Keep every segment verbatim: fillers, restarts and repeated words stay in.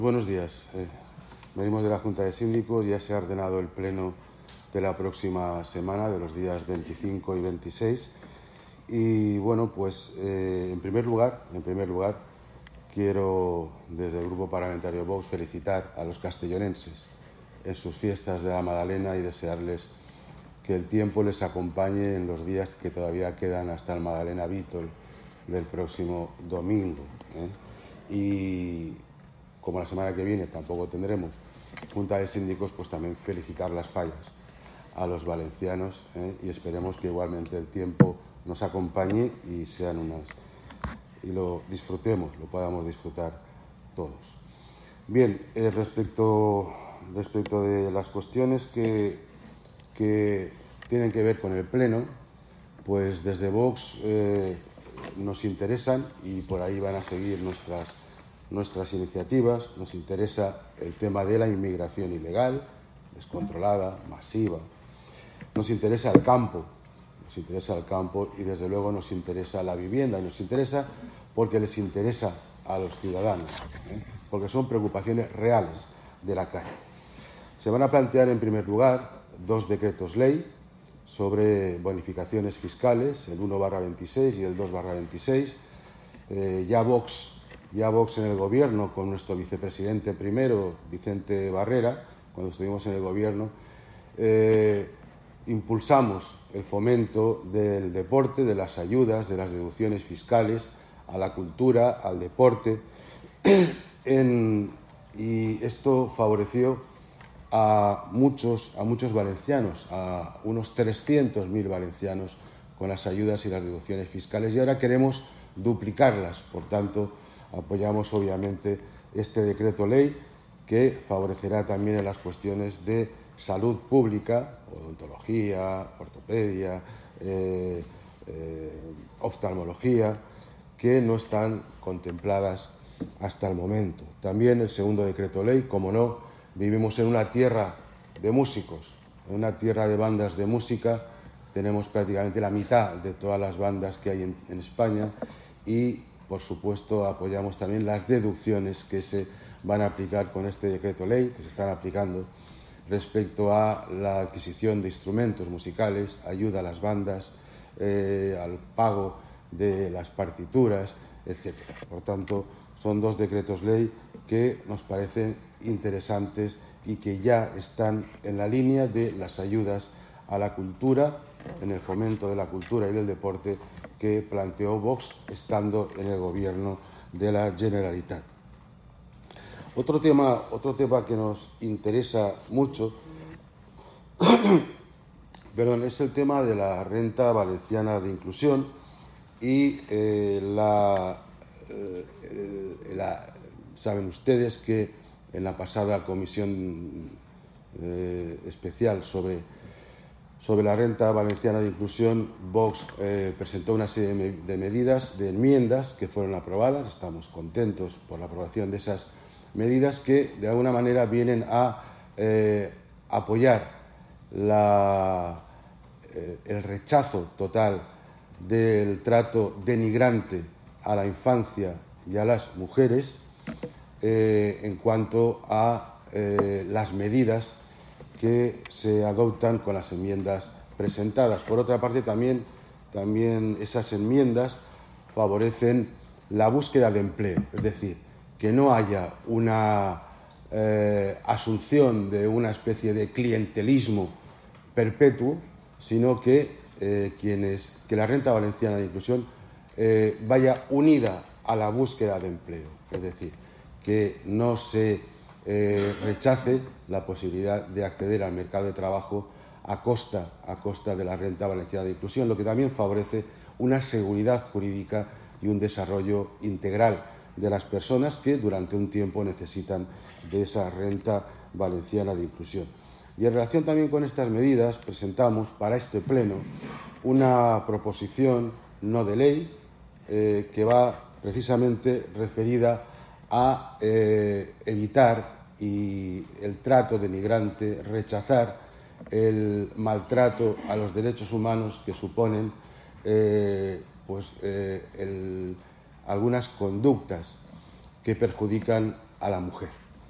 Buenos días. Eh, venimos de la Junta de Síndicos. Ya se ha ordenado el pleno de la próxima semana, de los días veinticinco y veintiséis. Y bueno, pues eh, en primer lugar, en primer lugar, quiero desde el Grupo Parlamentario Vox felicitar a los castellonenses en sus fiestas de la Madalena y desearles que el tiempo les acompañe en los días que todavía quedan hasta el Madalena Vítor del próximo domingo, ¿eh? Y como la semana que viene tampoco tendremos Junta de Síndicos, pues también felicitar las fallas a los valencianos, ¿eh? Y esperemos que igualmente el tiempo nos acompañe y sean unas y lo disfrutemos, lo podamos disfrutar todos. Bien, eh, respecto, respecto de las cuestiones que, que tienen que ver con el Pleno, pues desde Vox eh, nos interesan y por ahí van a seguir nuestras, nuestras iniciativas. Nos interesa el tema de la inmigración ilegal, descontrolada, masiva. Nos interesa el campo, nos interesa el campo y desde luego nos interesa la vivienda. Y nos interesa porque les interesa a los ciudadanos, ¿eh? Porque son preocupaciones reales de la calle. Se van a plantear en primer lugar dos decretos ley sobre bonificaciones fiscales, el uno barra veintiséis y el dos barra veintiséis. Eh, ya Vox, ya Vox en el Gobierno, con nuestro vicepresidente primero, Vicente Barrera, cuando estuvimos en el Gobierno, eh, impulsamos el fomento del deporte, de las ayudas, de las deducciones fiscales a la cultura, al deporte, en, y esto favoreció a muchos, a muchos valencianos, a unos trescientos mil valencianos con las ayudas y las deducciones fiscales, y ahora queremos duplicarlas. Por tanto, apoyamos obviamente este decreto ley que favorecerá también en las cuestiones de salud pública, odontología, ortopedia, eh, eh, oftalmología, que no están contempladas hasta el momento. También el segundo decreto ley, como no, vivimos en una tierra de músicos, en una tierra de bandas de música. Tenemos prácticamente la mitad de todas las bandas que hay en, en España y, por supuesto, apoyamos también las deducciones que se van a aplicar con este decreto ley, que se están aplicando respecto a la adquisición de instrumentos musicales, ayuda a las bandas, eh, al pago de las partituras, etcétera. Por tanto, son dos decretos ley que nos parecen interesantes y que ya están en la línea de las ayudas a la cultura, en el fomento de la cultura y del deporte que planteó Vox estando en el Gobierno de la Generalitat. Otro tema, otro tema que nos interesa mucho perdón, es el tema de la renta valenciana de inclusión y eh, la, eh, la, saben ustedes que en la pasada comisión eh, especial sobre, sobre la renta valenciana de inclusión, Vox eh, presentó una serie de, de medidas, de enmiendas que fueron aprobadas. Estamos contentos por la aprobación de esas medidas que de alguna manera vienen a eh, apoyar la, eh, el rechazo total del trato denigrante a la infancia y a las mujeres eh, en cuanto a eh, las medidas que se adoptan con las enmiendas presentadas. Por otra parte, también, también esas enmiendas favorecen la búsqueda de empleo, es decir, que no haya una eh, asunción de una especie de clientelismo perpetuo, sino que, eh, quienes, que la renta valenciana de inclusión eh, vaya unida a la búsqueda de empleo, es decir, que no se eh, rechace la posibilidad de acceder al mercado de trabajo a costa, a costa de la renta valenciana de inclusión, lo que también favorece una seguridad jurídica y un desarrollo integral de las personas que durante un tiempo necesitan de esa renta valenciana de inclusión. Y en relación también con estas medidas, presentamos para este pleno una proposición no de ley eh, que va precisamente referida a eh, evitar y el trato denigrante, rechazar el maltrato a los derechos humanos que suponen eh, pues, eh, el algunas conductas que perjudican a la mujer.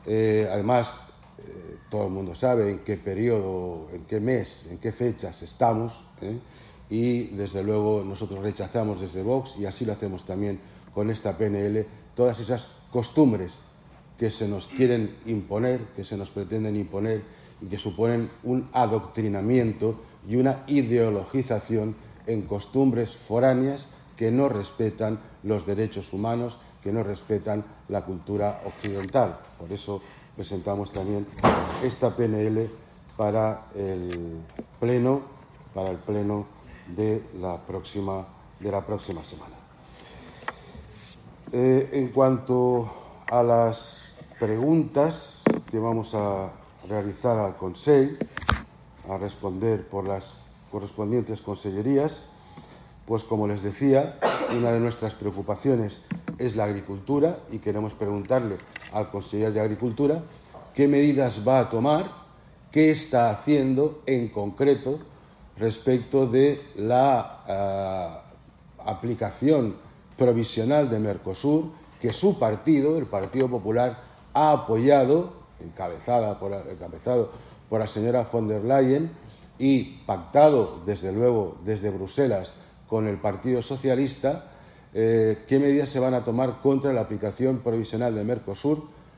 Eh, además, eh, todo el mundo sabe en qué periodo, en qué mes, en qué fechas estamos, ¿eh? Y desde luego nosotros rechazamos desde Vox, y así lo hacemos también con esta P N L, todas esas costumbres que se nos quieren imponer, que se nos pretenden imponer y que suponen un adoctrinamiento y una ideologización en costumbres foráneas que no respetan los derechos humanos, que no respetan la cultura occidental. Por eso presentamos también esta P N L para el pleno, para el pleno de la próxima, de la próxima semana. Eh, en cuanto a las preguntas que vamos a realizar al Consell, a responder por las correspondientes consellerías, pues como les decía, una de nuestras preocupaciones es la agricultura y queremos preguntarle al conseller de Agricultura qué medidas va a tomar, qué está haciendo en concreto respecto de la uh, aplicación provisional de Mercosur que su partido, el Partido Popular, ha apoyado, encabezada por, encabezado por la señora von der Leyen y pactado, desde luego, desde Bruselas con el Partido Socialista, eh, qué medidas se van a tomar contra la aplicación provisional de Mercosur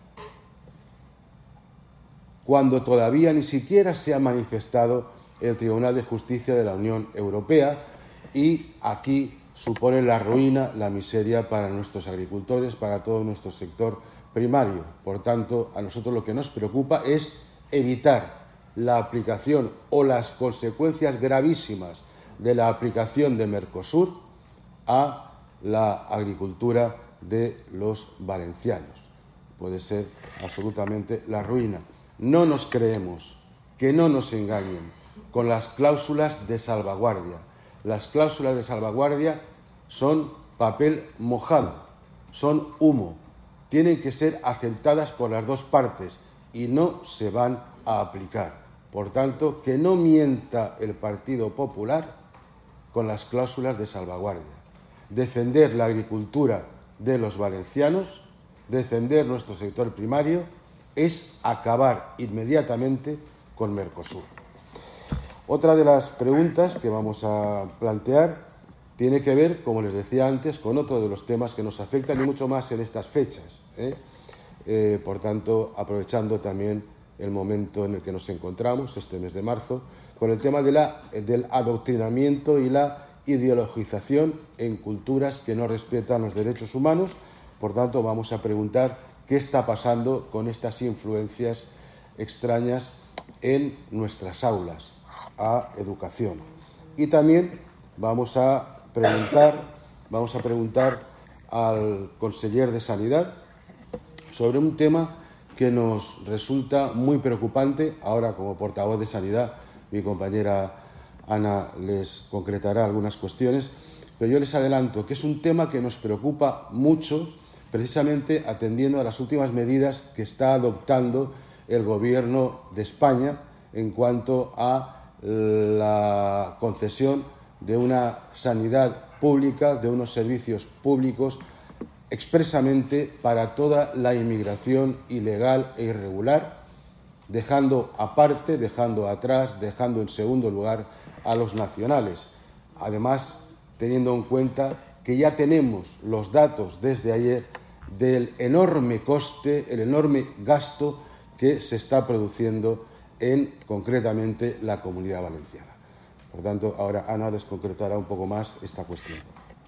cuando todavía ni siquiera se ha manifestado el Tribunal de Justicia de la Unión Europea, y aquí supone la ruina, la miseria para nuestros agricultores, para todo nuestro sector primario. Por tanto, a nosotros lo que nos preocupa es evitar la aplicación o las consecuencias gravísimas de la aplicación de Mercosur a la agricultura de los valencianos. Puede ser absolutamente la ruina. No nos creemos, que no nos engañen con las cláusulas de salvaguardia. Las cláusulas de salvaguardia son papel mojado, son humo. Tienen que ser aceptadas por las dos partes y no se van a aplicar. Por tanto, que no mienta el Partido Popular con las cláusulas de salvaguardia. Defender la agricultura de los valencianos, defender nuestro sector primario, es acabar inmediatamente con Mercosur. Otra de las preguntas que vamos a plantear tiene que ver, como les decía antes, con otro de los temas que nos afectan y mucho más en estas fechas, ¿eh? Eh, por tanto, aprovechando también el momento en el que nos encontramos, este mes de marzo, con el tema de la, del adoctrinamiento y la ideologización en culturas que no respetan los derechos humanos. Por tanto, vamos a preguntar qué está pasando con estas influencias extrañas en nuestras aulas a educación. Y también vamos a preguntar, vamos a preguntar al conseller de Sanidad sobre un tema que nos resulta muy preocupante. Ahora, como portavoz de Sanidad, mi compañera Ana les concretará algunas cuestiones, pero yo les adelanto que es un tema que nos preocupa mucho, precisamente atendiendo a las últimas medidas que está adoptando el Gobierno de España en cuanto a la concesión de una sanidad pública, de unos servicios públicos expresamente para toda la inmigración ilegal e irregular, dejando aparte, dejando atrás, dejando en segundo lugar a los nacionales. Además, teniendo en cuenta que ya tenemos los datos desde ayer del enorme coste, el enorme gasto que se está produciendo en, concretamente, la Comunidad Valenciana. Por tanto, ahora Ana les concretará un poco más esta cuestión.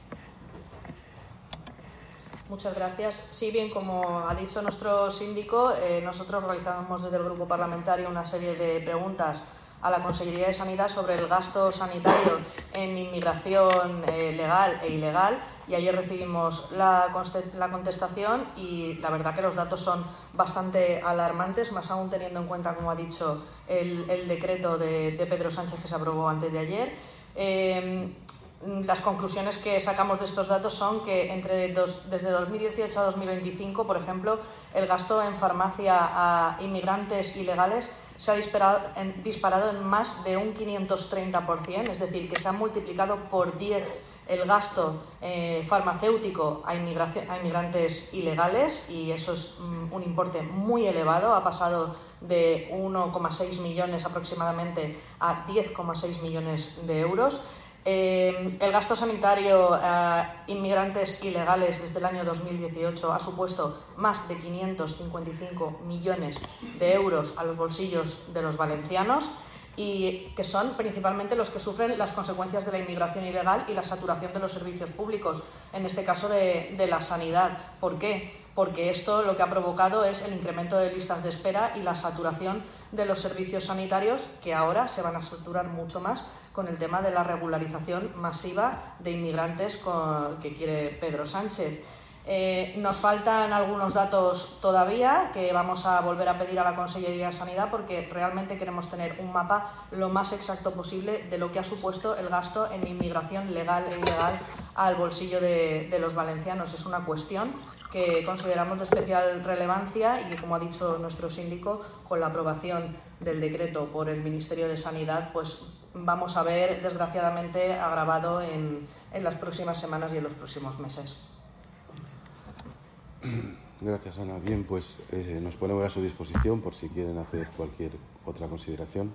Muchas gracias. Sí, bien, como ha dicho nuestro síndico, eh, nosotros realizamos desde el Grupo Parlamentario una serie de preguntas a la Consellería de Sanidad sobre el gasto sanitario en inmigración eh, legal e ilegal, y ayer recibimos la, la contestación y la verdad que los datos son bastante alarmantes, más aún teniendo en cuenta, como ha dicho, el, el decreto de, de Pedro Sánchez que se aprobó antes de ayer. Eh, Las conclusiones que sacamos de estos datos son que entre dos, desde dos mil dieciocho a dos mil veinticinco, por ejemplo, el gasto en farmacia a inmigrantes ilegales se ha disparado en, disparado en más de un quinientos treinta por ciento, es decir, que se ha multiplicado por diez el gasto eh, farmacéutico a, a inmigrantes ilegales, y eso es um, un importe muy elevado, ha pasado de uno coma seis millones aproximadamente a diez coma seis millones de euros. Eh, el gasto sanitario a eh, inmigrantes ilegales desde el año dos mil dieciocho ha supuesto más de quinientos cincuenta y cinco millones de euros a los bolsillos de los valencianos, y que son principalmente los que sufren las consecuencias de la inmigración ilegal y la saturación de los servicios públicos, en este caso de, de la sanidad. ¿Por qué? Porque esto lo que ha provocado es el incremento de listas de espera y la saturación de los servicios sanitarios, que ahora se van a saturar mucho más con el tema de la regularización masiva de inmigrantes con, que quiere Pedro Sánchez. Eh, nos faltan algunos datos todavía que vamos a volver a pedir a la Consellería de Sanidad, porque realmente queremos tener un mapa lo más exacto posible de lo que ha supuesto el gasto en inmigración legal e ilegal al bolsillo de, de los valencianos. Es una cuestión que consideramos de especial relevancia y que, como ha dicho nuestro síndico, con la aprobación del decreto por el Ministerio de Sanidad, pues vamos a ver, desgraciadamente, agravado en, en las próximas semanas y en los próximos meses. Gracias, Ana. Bien, pues eh, nos ponemos a su disposición por si quieren hacer cualquier otra consideración.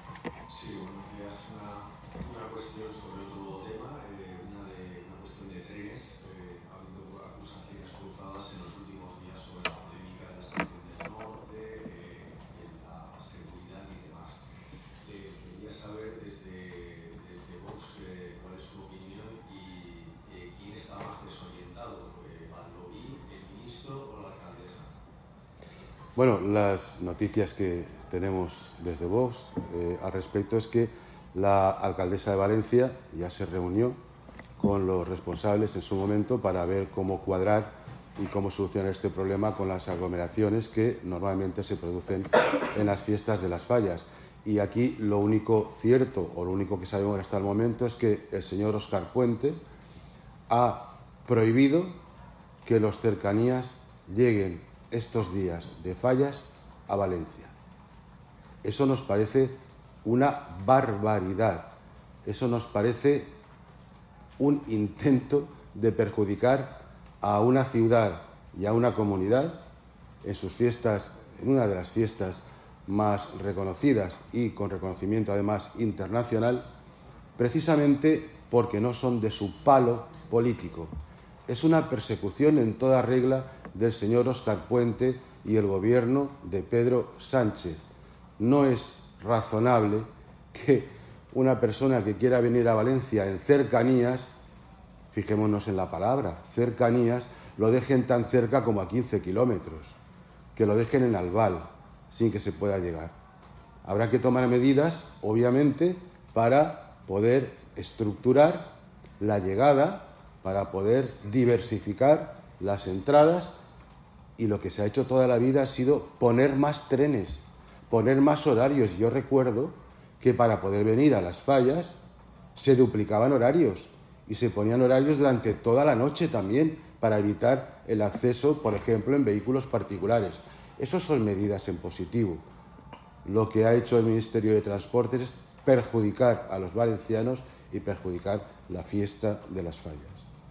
Sí, buenos días. Una, una cuestión sobre otro tema, eh, una, de, una cuestión de trenes. Eh, ha habido acusaciones cruzadas en los últimos días sobre la polémica de la estación del norte, eh, en la seguridad y demás. Eh, quería saber desde, desde Vox eh, cuál es su opinión y eh, quién está más desorientado, eh, Baldoví, el ministro o la alcaldesa. Bueno, las noticias que tenemos desde Vox eh, al respecto es que la alcaldesa de Valencia ya se reunió con los responsables en su momento para ver cómo cuadrar y cómo solucionar este problema con las aglomeraciones que normalmente se producen en las fiestas de las fallas. Y aquí lo único cierto, o lo único que sabemos hasta el momento, es que el señor Óscar Puente ha prohibido que los cercanías lleguen estos días de fallas a Valencia. Eso nos parece una barbaridad. Eso nos parece un intento de perjudicar a una ciudad y a una comunidad en sus fiestas, en una de las fiestas más reconocidas y con reconocimiento además internacional, precisamente porque no son de su palo político. Es una persecución en toda regla del señor Óscar Puente y el gobierno de Pedro Sánchez. No es razonable que una persona que quiera venir a Valencia en cercanías, fijémonos en la palabra, cercanías, lo dejen tan cerca como a quince kilómetros, que lo dejen en Albal, sin que se pueda llegar. Habrá que tomar medidas, obviamente, para poder estructurar la llegada, para poder diversificar las entradas, y lo que se ha hecho toda la vida ha sido poner más trenes, poner más horarios. Yo recuerdo que para poder venir a las fallas se duplicaban horarios y se ponían horarios durante toda la noche también para evitar el acceso, por ejemplo, en vehículos particulares. Esas son medidas en positivo. Lo que ha hecho el Ministerio de Transportes es perjudicar a los valencianos y perjudicar la fiesta de las fallas.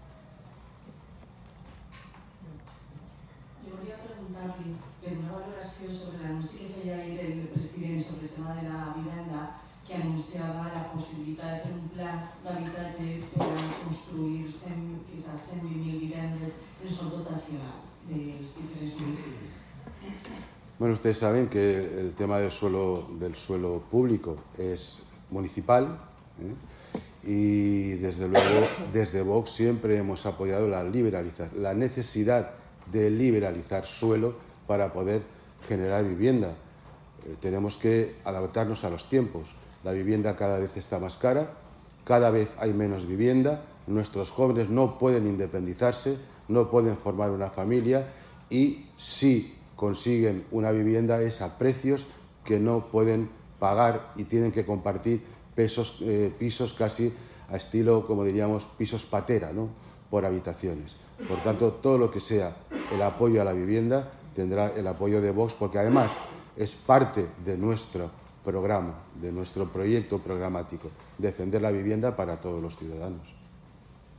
Per una valoració sobre l'anunci que feia ahir el president sobre el tema de la vivenda, que anunciava la possibilitat de fer un pla d'habitatge per construir fins a cent vint mil vivendes en sol dotació dels diferents municipis. Bueno, ustedes saben que el tema del suelo, del suelo público es municipal, ¿eh? Y desde luego desde Vox siempre hemos apoyado la liberalización, la necesidad de liberalizar suelo para poder generar vivienda. Eh, tenemos que adaptarnos a los tiempos. La vivienda cada vez está más cara, cada vez hay menos vivienda, nuestros jóvenes no pueden independizarse, no pueden formar una familia, y si consiguen una vivienda es a precios que no pueden pagar y tienen que compartir pesos, eh, pisos casi a estilo, como diríamos, pisos patera, ¿no?, por habitaciones. Por tanto, todo lo que sea el apoyo a la vivienda tendrá el apoyo de Vox, porque además es parte de nuestro programa, de nuestro proyecto programático, defender la vivienda para todos los ciudadanos.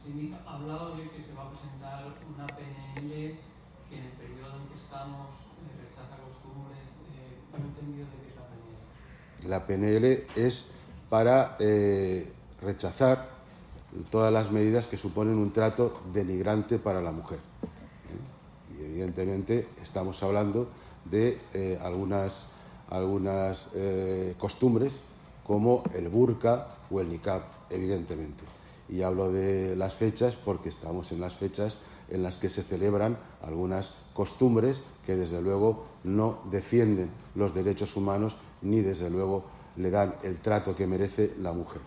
síndic ha hablado de que se va a presentar una P N L que en el periodo en que estamos eh, rechaza costumbres. Eh, no he entendido de qué es la P N L. La P N L es para eh, rechazar todas las medidas que suponen un trato denigrante para la mujer. ¿eh? Y evidentemente estamos hablando de eh, algunas, algunas eh, costumbres como el burka o el niqab, evidentemente. Y hablo de las fechas porque estamos en las fechas en las que se celebran algunas costumbres que desde luego no defienden los derechos humanos ni desde luego le dan el trato que merece la mujer.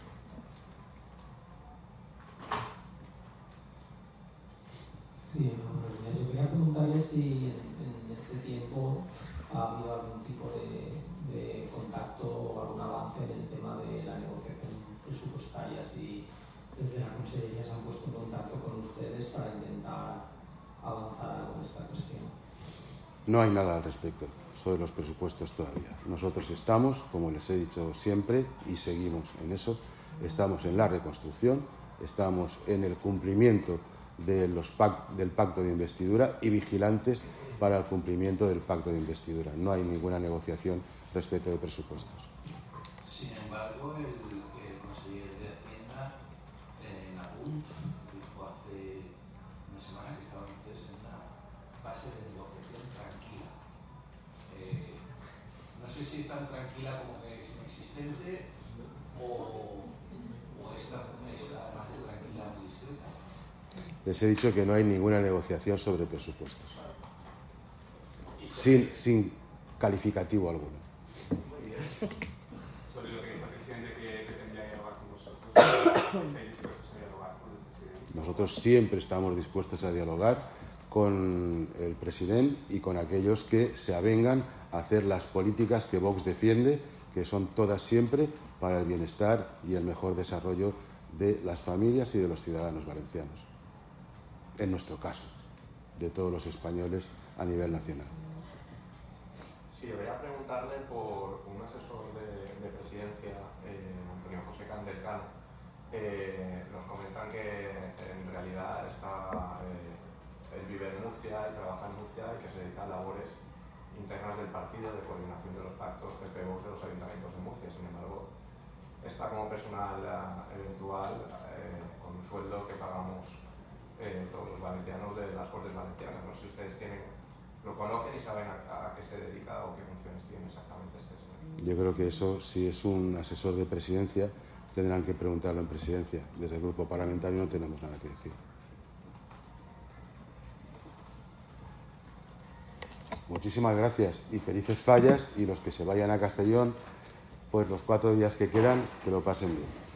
Sí, buenos días. Yo quería preguntarle si en, en este tiempo ha habido algún tipo de, de contacto o algún avance en el tema de la negociación presupuestaria, si desde la Consellería se han puesto en contacto con ustedes para intentar avanzar algo en esta cuestión. No hay nada al respecto sobre los presupuestos todavía. Nosotros estamos, como les he dicho siempre, y seguimos en eso, estamos en la reconstrucción, estamos en el cumplimiento de los pact del pacto de investidura y vigilantes para el cumplimiento del pacto de investidura. No hay ninguna negociación respecto de presupuestos. Sin embargo, el, el consejero de Hacienda en la P U N dijo hace una semana que estaban ustedes en una fase de negociación tranquila. Eh, no sé si es tan tranquila como que es inexistente o, o esta es además de tranquila muy discreta. Les he dicho que no hay ninguna negociación sobre presupuestos, sin, sin calificativo alguno. Muy bien. Sobre lo que dijo el presidente que, que tendría que dialogar con vosotros, ¿estáis dispuestos a dialogar con el presidente? Nosotros siempre estamos dispuestos a dialogar con el presidente y con aquellos que se avengan a hacer las políticas que Vox defiende, que son todas siempre para el bienestar y el mejor desarrollo de las familias y de los ciudadanos valencianos. En nuestro caso, de todos los españoles a nivel nacional. Sí, debería preguntarle por un asesor de, de presidencia, eh, Antonio José Candelcano. Eh, nos comentan que en realidad está, eh, él vive en Murcia y trabaja en Murcia y que se dedica a labores internas del partido de coordinación de los pactos P P Vox de los ayuntamientos de Murcia. Sin embargo, está como personal uh, eventual eh, con un sueldo que pagamos Eh, todos los valencianos de las Cortes Valencianas. No sé si ustedes tienen, lo conocen y saben a, a qué se dedica o qué funciones tiene exactamente este señor. Yo creo que eso, si es un asesor de presidencia, tendrán que preguntarlo en presidencia. Desde el grupo parlamentario no tenemos nada que decir. Muchísimas gracias y felices fallas, y los que se vayan a Castellón, pues los cuatro días que quedan, que lo pasen bien.